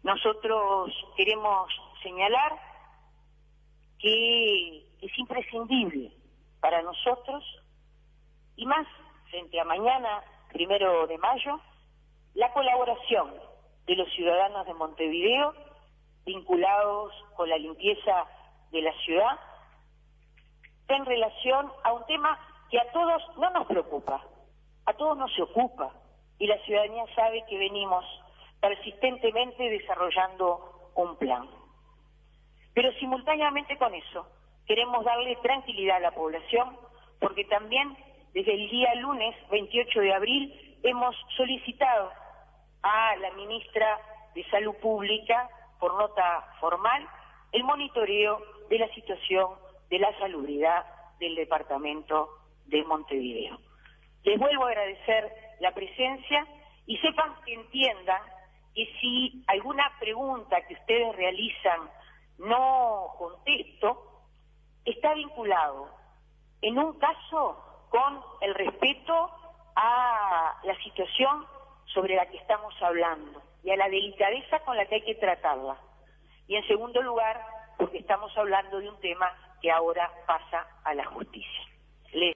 Nosotros queremos señalar que es imprescindible para nosotros, y más frente a mañana, 1 de mayo, la colaboración de los ciudadanos de Montevideo vinculados con la limpieza de la ciudad en relación a un tema que a todos no nos preocupa, a todos nos ocupa, y la ciudadanía sabe que venimos persistentemente desarrollando un plan. Pero simultáneamente con eso, queremos darle tranquilidad a la población, porque también desde el día lunes 28 de abril hemos solicitado a la ministra de Salud Pública, por nota formal, el monitoreo de la situación de la salubridad del departamento de Montevideo. Les vuelvo a agradecer la presencia y sepan que entiendan que si alguna pregunta que ustedes realizan no contesto, está vinculado en un caso con el respeto a la situación sobre la que estamos hablando y a la delicadeza con la que hay que tratarla. Y en segundo lugar, porque estamos hablando de un tema que ahora pasa a la justicia.